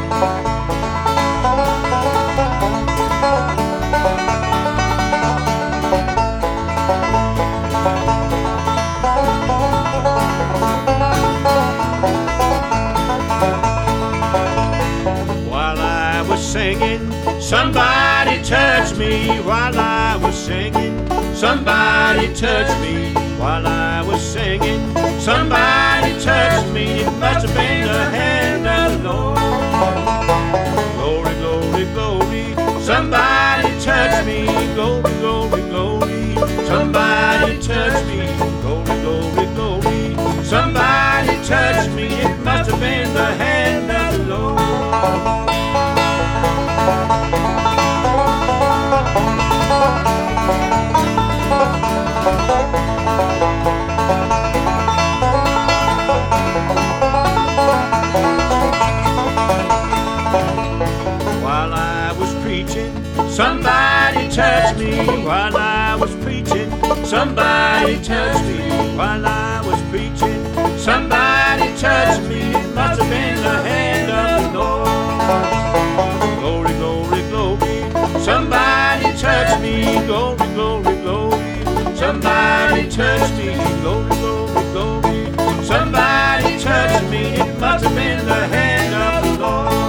Somebody touched me while I was singing. Somebody touched me while I was singing. Somebody touched me, it must have been the hand of the Lord. Glory, glory, glory. Somebody touched me, glory, glory, glory. Somebody touched me, glory, glory, glory. Somebody touched me, it must have been the hand of the Lord. While I was preaching, somebody touched me. While I was preaching, somebody touched me. While I was preaching, somebody touched me. It must have been the hand of the Lord. Glory, glory, glory. Somebody touched me. Glory, glory, glory. Somebody touched me. Glory, glory, glory. Somebody touched me. It must have been the hand of the Lord.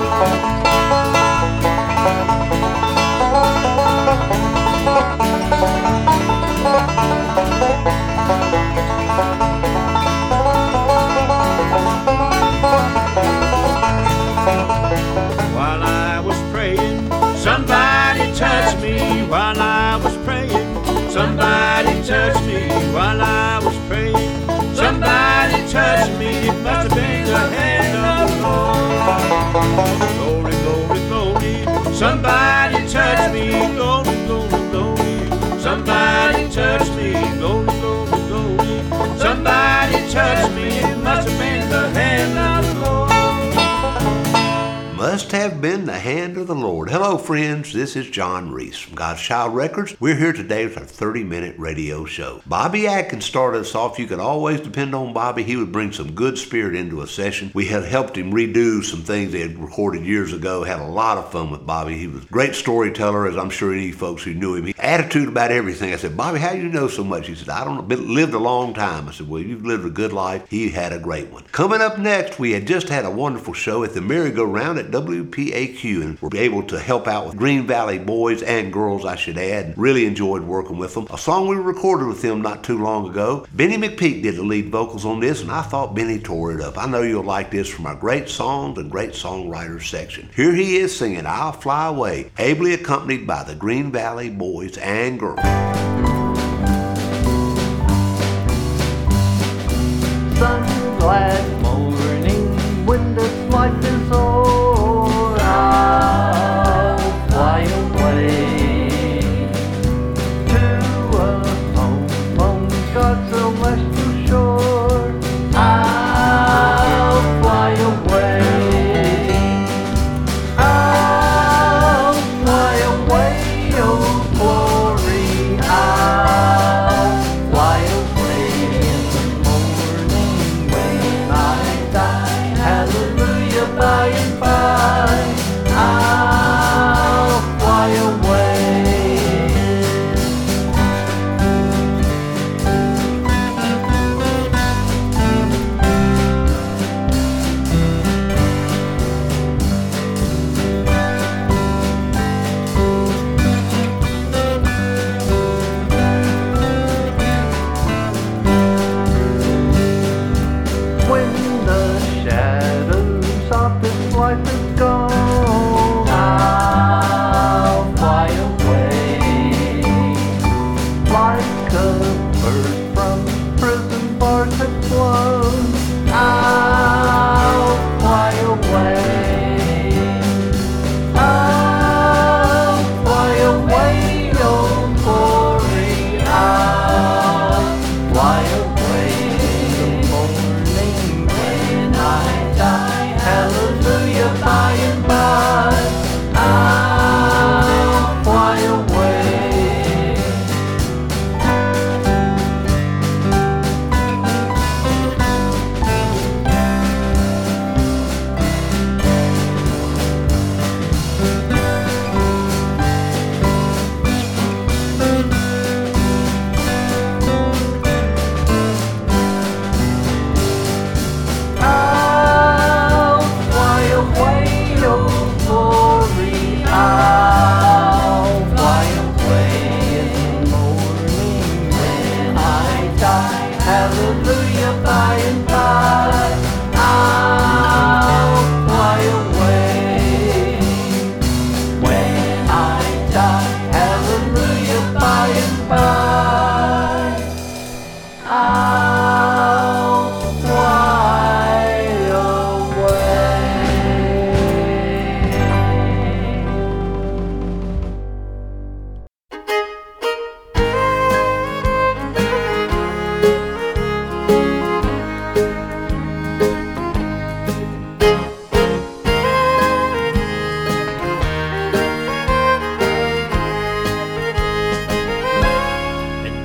While I was praying, somebody touched me. While I was praying, somebody touched me. While I was praying, somebody touched me. It must have been the hand of the Lord. Glory, glory, glory. Somebody touched me. Glory, glory, glory. Somebody touched me. Glory, glory, glory. Somebody touched me. It must have been the hand of the Lord. Must have been the hand of the Lord. Hello, friends. This is John Reese from God's Child Records. We're here today with our 30-minute radio show. Bobby Atkins started us off. You could always depend on Bobby. He would bring some good spirit into a session. We had helped him redo some things they had recorded years ago. Had a lot of fun with Bobby. He was a great storyteller, as I'm sure any folks who knew him. He had attitude about everything. I said, Bobby, how do you know so much? He said, I don't know. Lived a long time. I said, well, you've lived a good life. He had a great one. Coming up next, we had just had a wonderful show at the merry-go-round at WPAQ, and were able to help out with Green Valley boys and girls, I should add. Really enjoyed working with them. A song we recorded with them not too long ago. Benny McPeak did the lead vocals on this, and I thought Benny tore it up. I know you'll like this from our great songs and great songwriters section. Here he is singing I'll Fly Away, ably accompanied by the Green Valley boys and girls. Sun glad morning when this life is o'er, I'll fly away to a home on God's celestial shore. I'll fly away. I'll fly away, oh glory. I'll fly away in the morning when I die. Hallelujah, by and by. I'll fly away. When the shadows of this life is gone, I'll fly away like a bird from prison bars that flown. I'll fly away. I'll fly away, oh glory. I'll fly away in the morning when I die. Hallelujah, by and by. I'll fly away.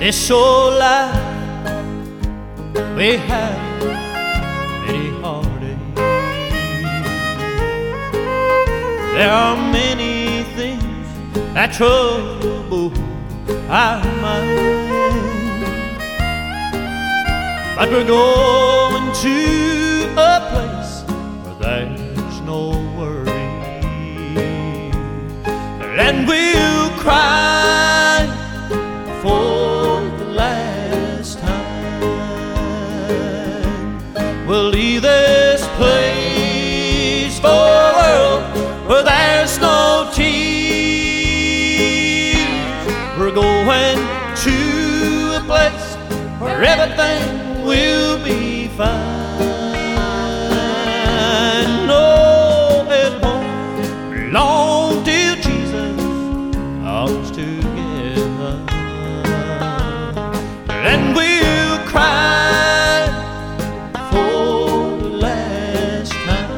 This old life we have many heartaches. There are many things that trouble our mind, but we're going to a place where there's no worry, and we'll cry for the last time. We'll leave this place for a world where there's no tears. We're going to a place where everything will be fine. No, it won't be long till Jesus comes to get us, and we'll cry for the last time.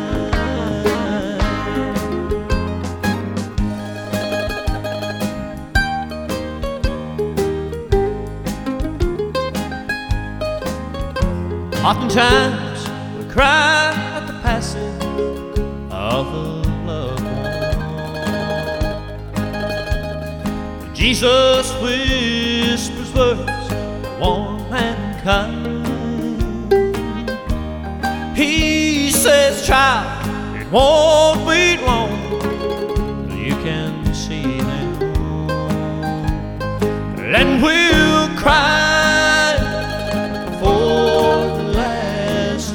Oftentimes we cry at the passing of a loved one. Jesus whispers words warm and kind. He says, child, it won't be long till you can see him, and we'll cry for the last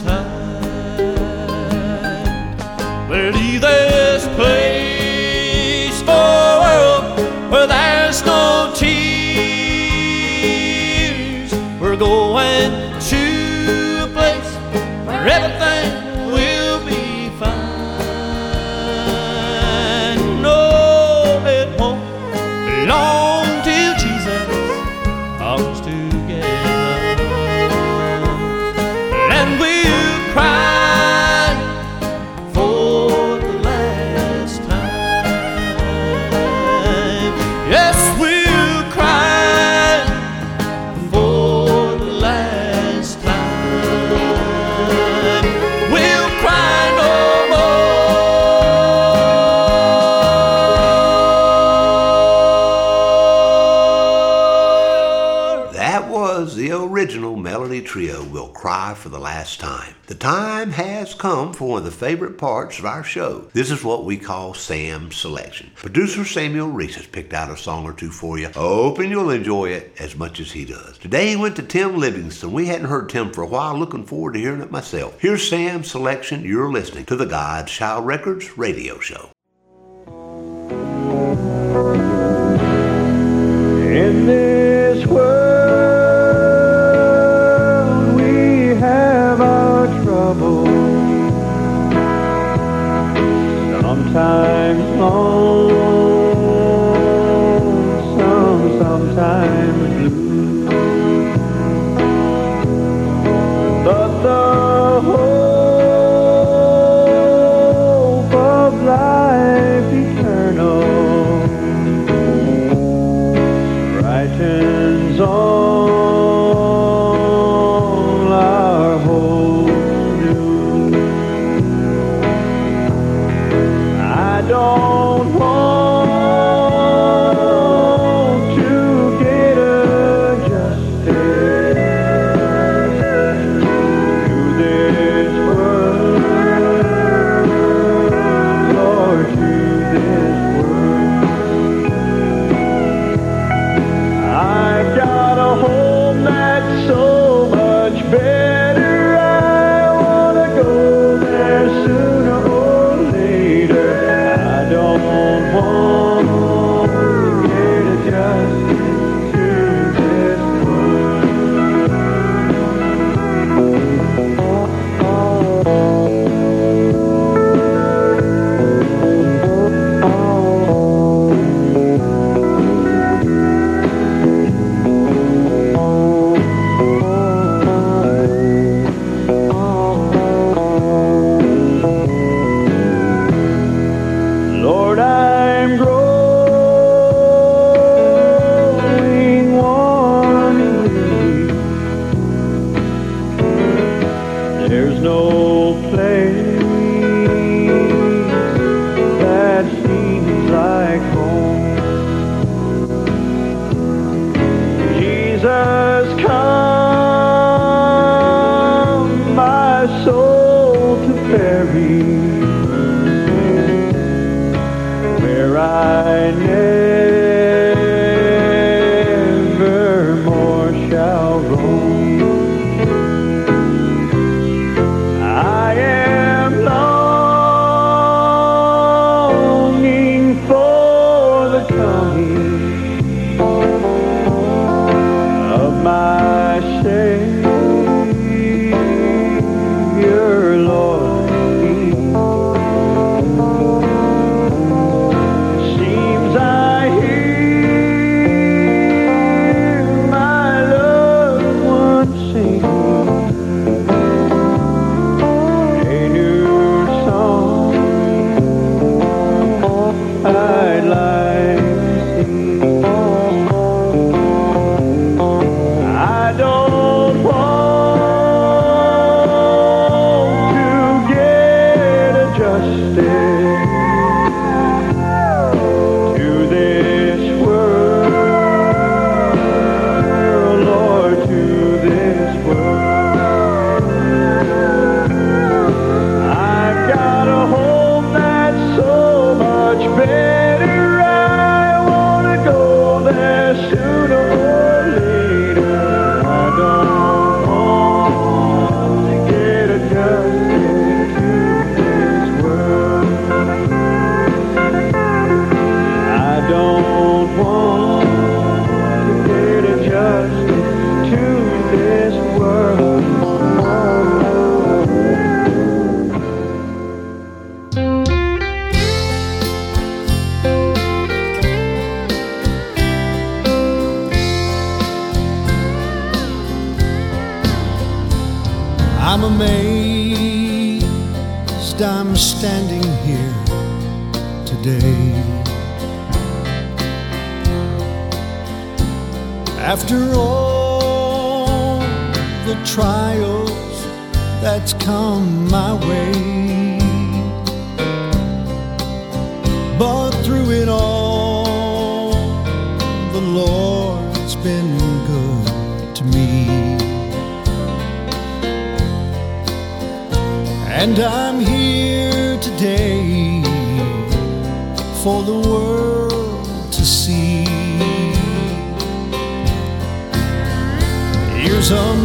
time. We'll leave this place for a world where there's no tears. We're going to a place where everything will be fine. No, it won't be long till Jesus comes to get us, and we'll cry for the last time. Yes, we'll cry for the last time. We'll cry no more. That was the original Melody Trio, We'll Cry for the Last Time. The time has come for one of the favorite parts of our show. This is what we call Sam's Selection. Producer Samuel Reese has picked out a song or two for you. Hoping you'll enjoy it as much as he does. Today he went to Tim Livingston. We hadn't heard Tim for a while. Looking forward to hearing it myself. Here's Sam's Selection. You're listening to the God's Child Records radio show. In this world we have our trouble, sometimes lonesome, sometimes blue, but the hope of life eternal brightens all our whole new. I don't want to get adjusted to this world, or to this world. I've got a home that's so much better. I wanna go there sooner or later. I don't want justice to this world, Lord, to this world. I've got a home that's so much better. I want to go there sooner or later. I don't want to get adjusted to this world. I don't want to get adjusted to this world. I'm amazed I'm standing here today. After all the trials that's come my way, but through it all, the Lord's been good to me. And I'm here today for the world to see. Here's a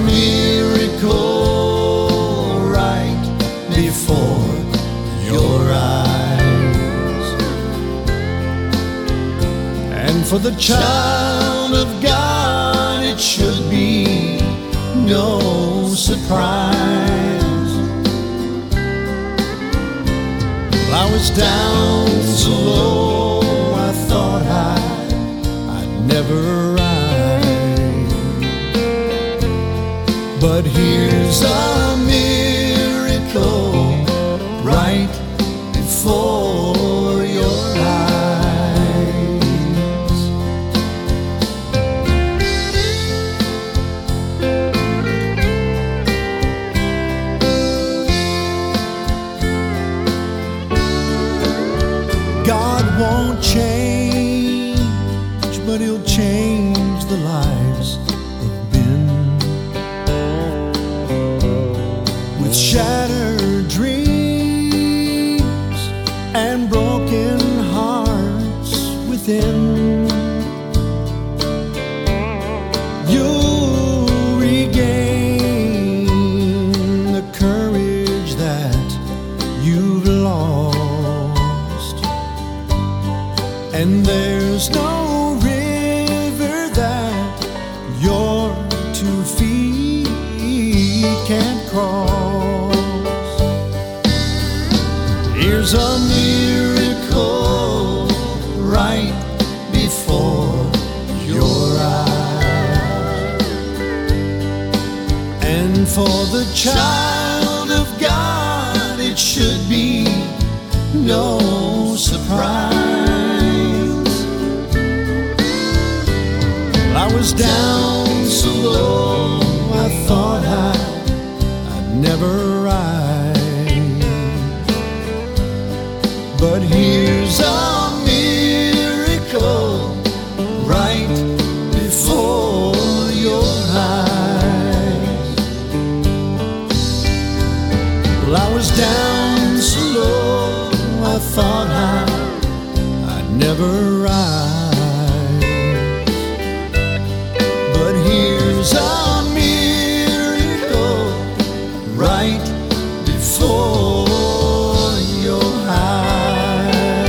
miracle right before your eyes. And for the child of God, it should be no surprise. I was down so low, I thought I'd never rise. But here's a miracle right before your eyes. God won't change, but He'll change the lives of men. With shattered dreams and broken hearts within, you'll regain the courage that you've lost. And there's no river that your 2 feet can't cross. Here's a miracle right before your eyes. And for the child of God, it should be no surprise. I was down so low, I thought I'd never rise. But here's a miracle right before your eyes. Well, I was down so low, I thought I'd never rise. But here's a miracle right before your eyes.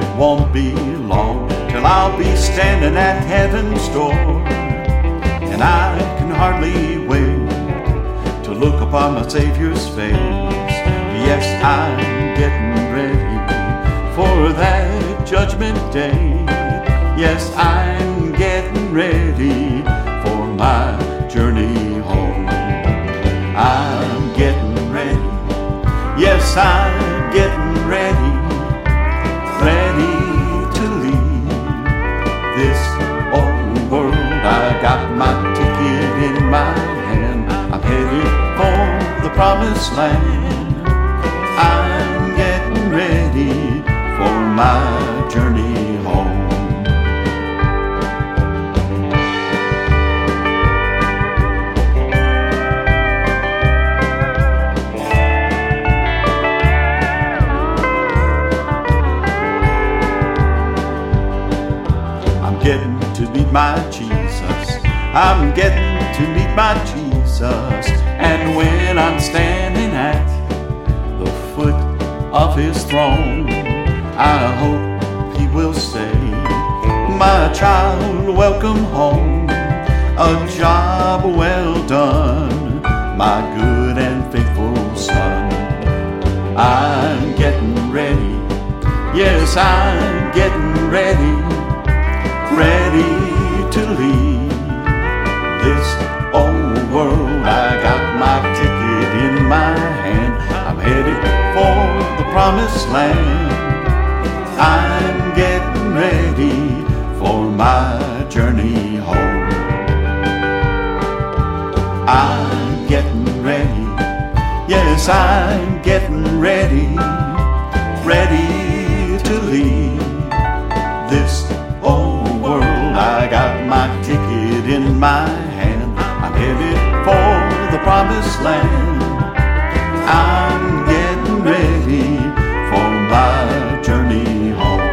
won't be long till I'll be standing at heaven's door, and I can hardly wait to look upon my Savior's face. Yes, I'm getting ready for that judgment day. Yes, I'm getting ready for my journey home. I'm getting ready. Yes, I'm getting ready, ready to leave this old world. I got my ticket in my hand. I'm headed for the promised land. I'm getting ready for my journey home. Getting to meet my Jesus. I'm getting to meet my Jesus. And when I'm standing at the foot of his throne, I hope he will say, my child, welcome home. A job well done, my good and faithful son. I'm getting ready. Yes, I'm getting ready, ready to leave this old world. I got my ticket in my hand. I'm headed for the promised land. I'm getting ready for my journey home. I'm getting ready. Yes, I'm getting ready, ready to leave this old world. I got my ticket in my hand. I'm headed for the promised land. I'm getting ready for my journey home.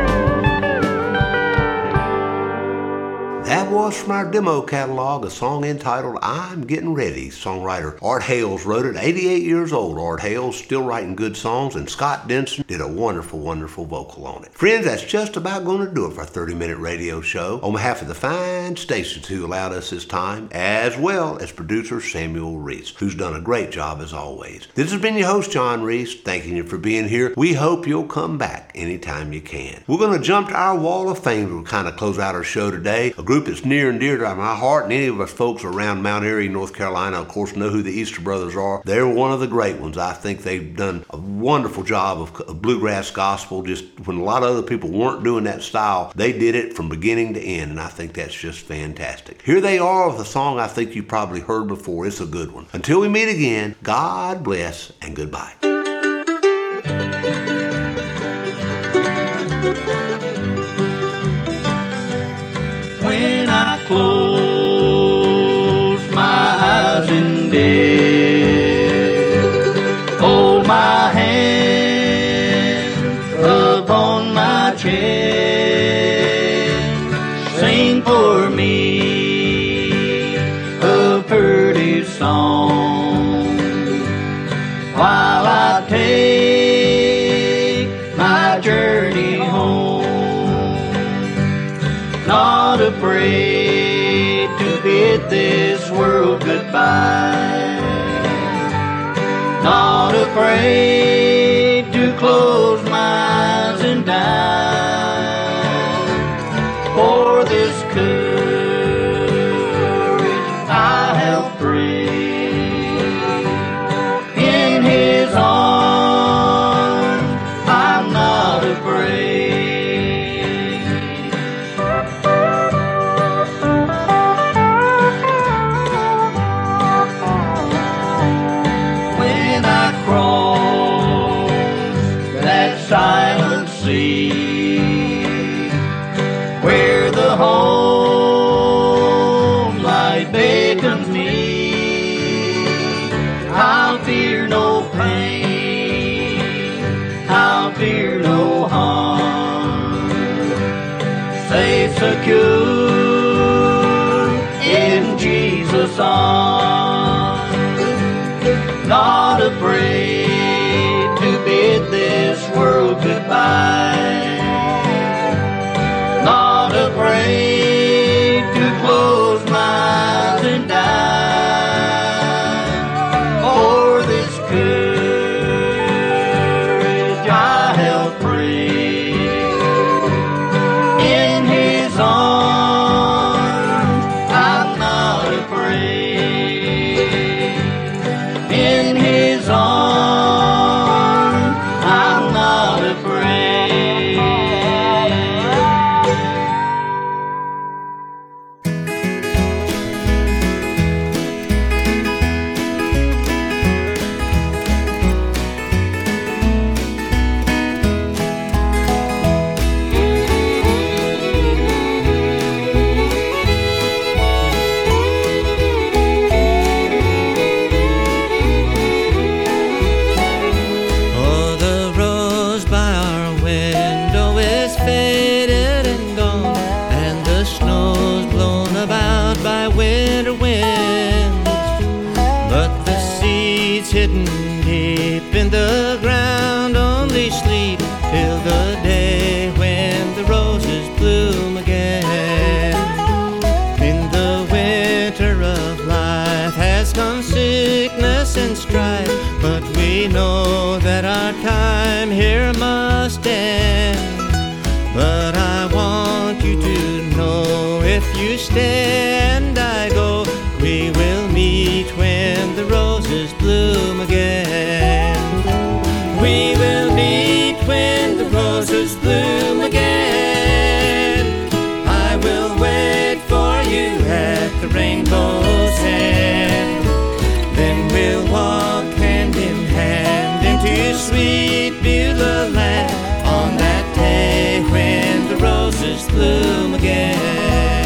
That was from our demo catalog, a song entitled I'm Getting Ready. Songwriter Art Hales wrote it, 88 years old. Art Hales still writing good songs, and Scott Denson did a wonderful, wonderful vocal on it. Friends, that's just about going to do it for our 30-minute radio show. On behalf of the fine stations who allowed us this time, as well as producer Samuel Reese, who's done a great job as always. This has been your host, John Reese, thanking you for being here. We hope you'll come back anytime you can. We're going to jump to our wall of fame to kind of close out our show today. A group that's near and dear to my heart, and any of us folks around Mount Airy, North Carolina, of course, know who the Easter Brothers are. They're one of the great ones. I think they've done a wonderful job of bluegrass gospel. Just when a lot of other people weren't doing that style, they did it from beginning to end, and I think that's just fantastic. Here they are with a song I think you've probably heard before. It's a good one. Until we meet again, God bless and goodbye. When I close my eyes in bed, hold my hand upon my chest, sing for me a pretty song while I take my journey home. Not afraid to bid this world goodbye, not afraid to close my eyes and die. For this courage I have prayed, in his arms I'm not afraid. Silent sea, where the home light beckons me, I'll fear no pain, I'll fear no harm, safe, secure in Jesus' arms, not afraid to bid this world goodbye, stay and I go. We will meet when the roses bloom again. We will meet when the roses bloom again. I will wait for you at the rainbow's end. Then we'll walk hand in hand into sweet Beulah land on that day when the roses bloom again.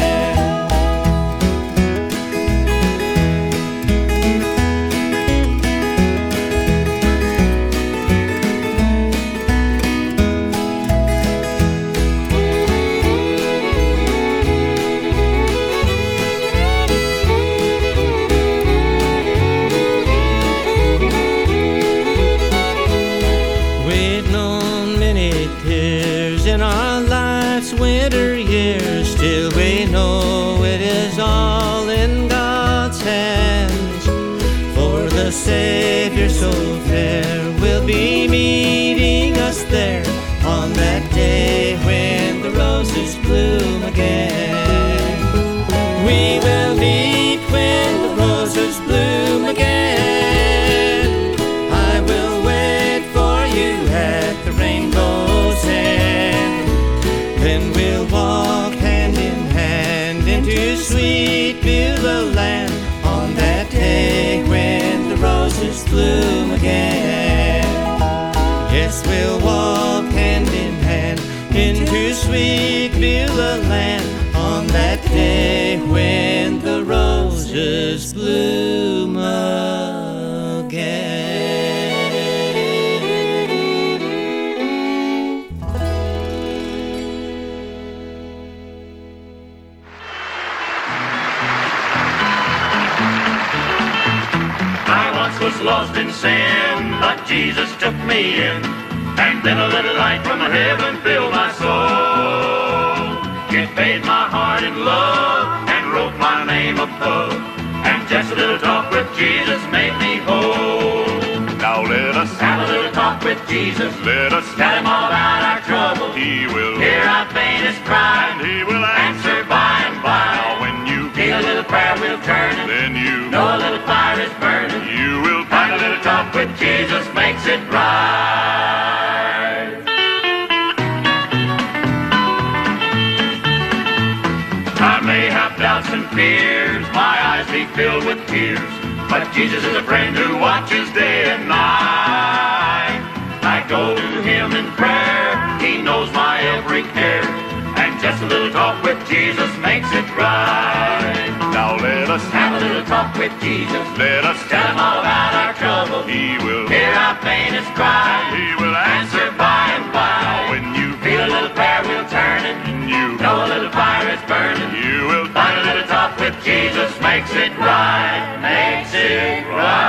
Winter years, still we know it is all in God's hands. For the Savior so fair will be meeting us there on that day when the roses bloom again. We will meet when the roses bloom again. I will wait for you at the rainbow's end. Then we'll walk hand in hand into sweet Beulah land on that day when the roses bloom again. Yes, we'll walk hand in hand into sweet Beulah land on that day when the roses bloom again. Was lost in sin, but Jesus took me in, and then a little light from heaven filled my soul. It bathed my heart in love and wrote my name above, and just a little talk with Jesus made me whole. Now let us have a little talk with Jesus. Let us tell him all about our trouble. He will hear our faintest cry, and he will answer by and by. Now when you feel a little prayer wheel turning, then you know a little fire is burning. You will find a little talk with Jesus makes it right. I may have doubts and fears, my eyes be filled with tears, but Jesus is a friend who watches day and night. I go to him in prayer, he knows my every care, and just a little talk with Jesus makes it right. Now let us have a little talk with Jesus. Let us tell him all about our trouble. He will hear our faintest cry. He will answer by and by. Now when you feel a little prayer wheel turning, you know a little fire is burning, you will find a little talk with Jesus makes it right, makes it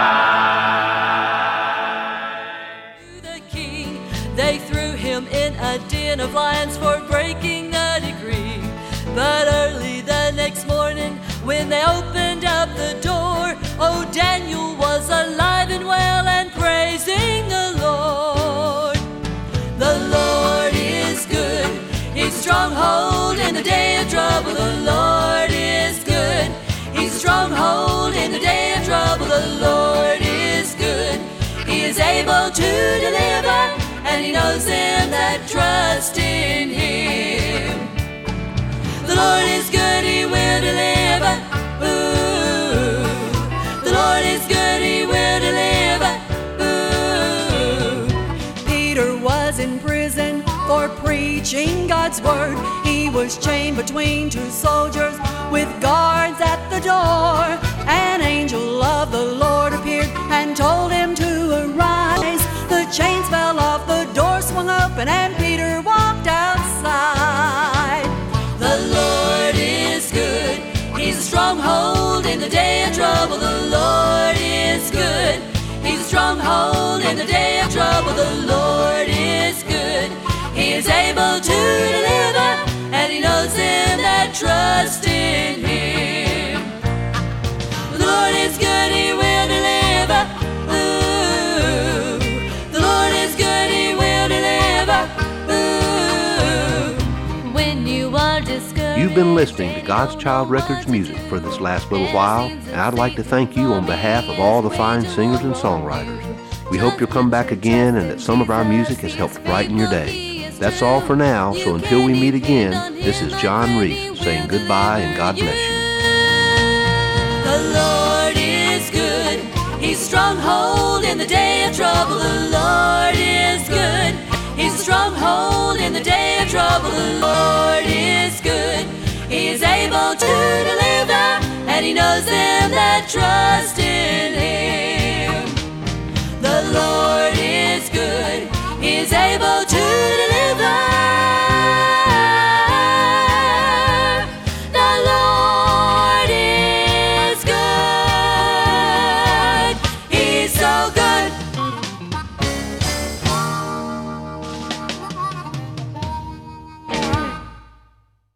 right. The king, they threw him in a den of lions for breaking a decree. But early the next morning, when they opened up the door, oh, Daniel was alive and well and praising the Lord. The Lord is good, His stronghold in the day of trouble. The Lord is good, His stronghold in the day of trouble. The Lord is good, He is able to deliver, and He knows them that trust in Him. The Lord is good, He will deliver. Ooh. The Lord is good, He will deliver. Ooh. Peter was in prison for preaching God's word. He was chained between two soldiers with guards at the door. An angel of the Lord appeared and told him to arise. The chains fell off, the door swung open, and Peter walked outside. The Lord is good, He's a stronghold in the day of trouble. The Lord is good, He's a stronghold in the day of trouble. The Lord is good, He is able to deliver, and He knows them that trust in Him. The Lord is good, He will deliver. Ooh. The Lord is good, He will deliver. Ooh. When you are discouraged, You've been listening to God's Child Records music for this last little while, and I'd like to thank you on behalf of all the fine singers and songwriters. We hope you'll come back again and that some of our music has helped brighten your day. That's all for now, so until we meet again, this is John Reese saying goodbye and God bless you. The Lord is good. He's a stronghold in the day of trouble. The Lord is good. He's a stronghold in the day of trouble. The Lord is good. He is able to deliver, and He knows them that trust in Him.